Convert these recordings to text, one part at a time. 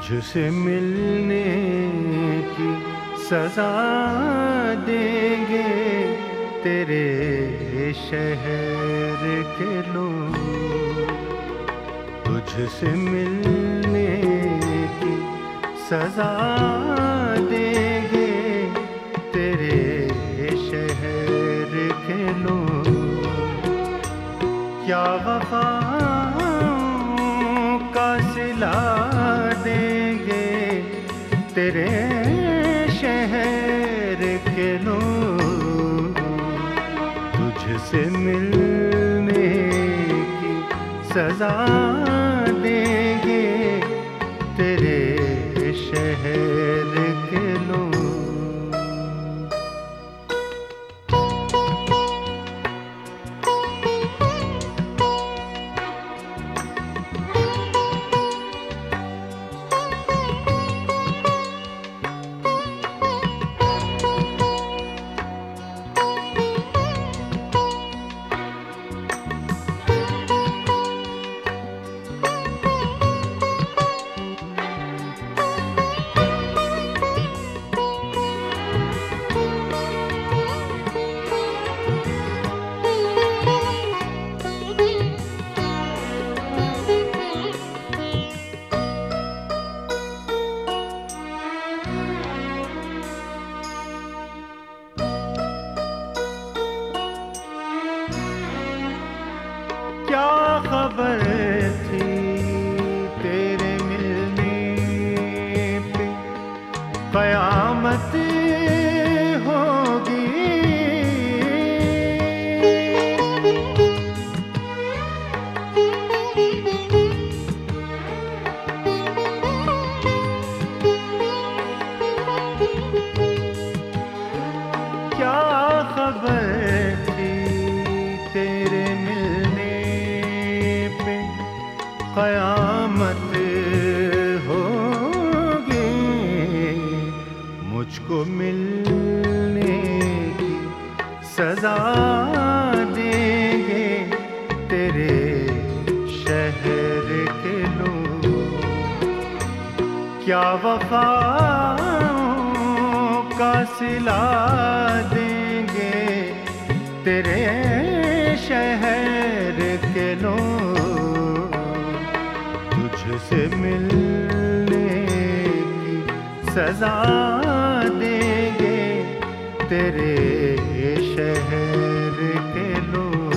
तुझसे मिलने की सजा देंगे तेरे शहर के लोग। तुझसे मिलने की सजा देंगे तेरे शहर के लोग। क्या वफाओं का सिला देंगे तेरे शहर के लोग। तुझसे मिलने की सजा देंगे तेरे शहर के लोग। क्या खबर थी तेरे मिलने पे कयामत होगी। क्या खबर थी तेरे कयामत होगी। मुझको मिलने की सजा देंगे तेरे शहर के लोग। क्या वफाओं का सिला देंगे तेरे शहर के लोग। तुझसे मिलने की सजा देंगे तेरे शहर के लोग।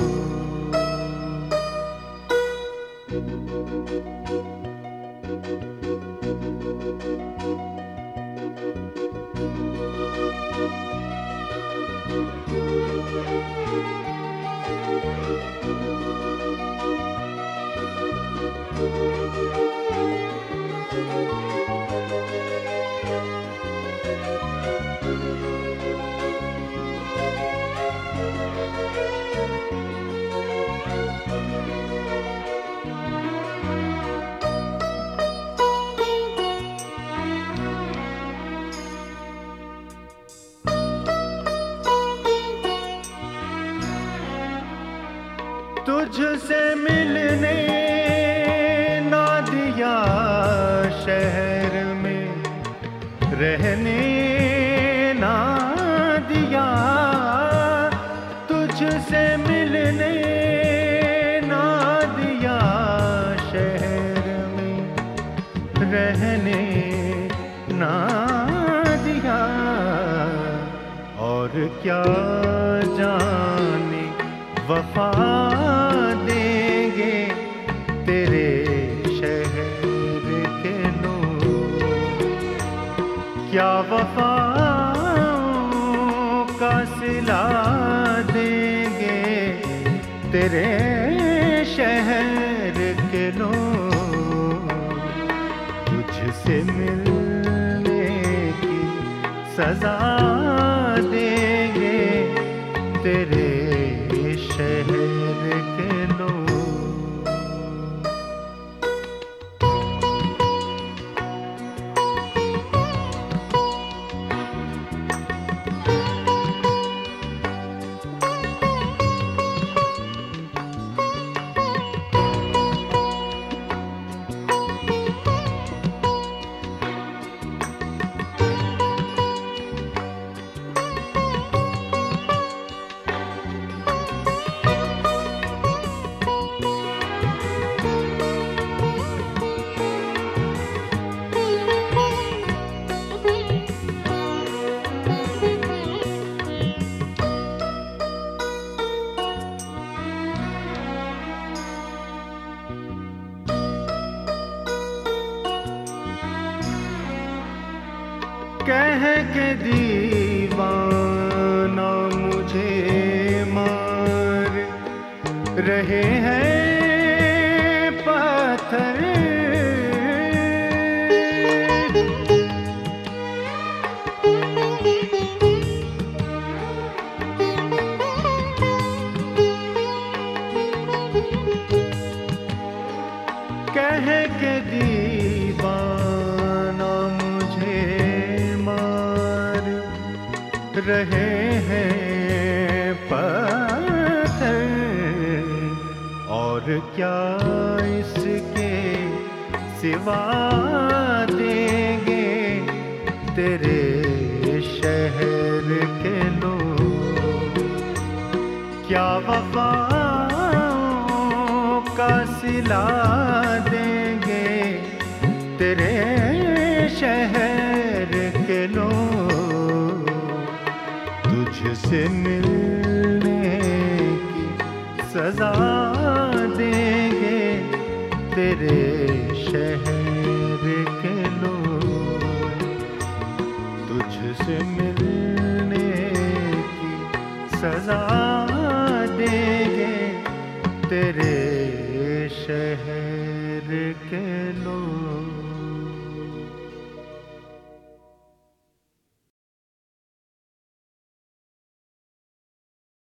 तुझसे मिलने ना दिया शहर में रहने ना दिया। तुझसे मिलने ना दिया शहर में रहने ना दिया। और क्या जाने वफा देंगे तेरे शहर के लोग। क्या वफाओं का सिला देंगे तेरे शहर के लोग। तुझसे मिलने की सजा देंगे तेरे शहर के लोग। कह के दीवाना मुझे मार रहे हैं पत्थर। कह के दीवाना मुझे मार रहे हैं पत्थर, और क्या इसके सिवा देंगे तेरे शहर के लोग। क्या वफाओं का सिला देंगे तेरे शहर के लोग। तुझसे मिलने की सजा देंगे तेरे शहर के लोग। तुझसे मिलने की सजा देंगे तेरे शहर के लोग।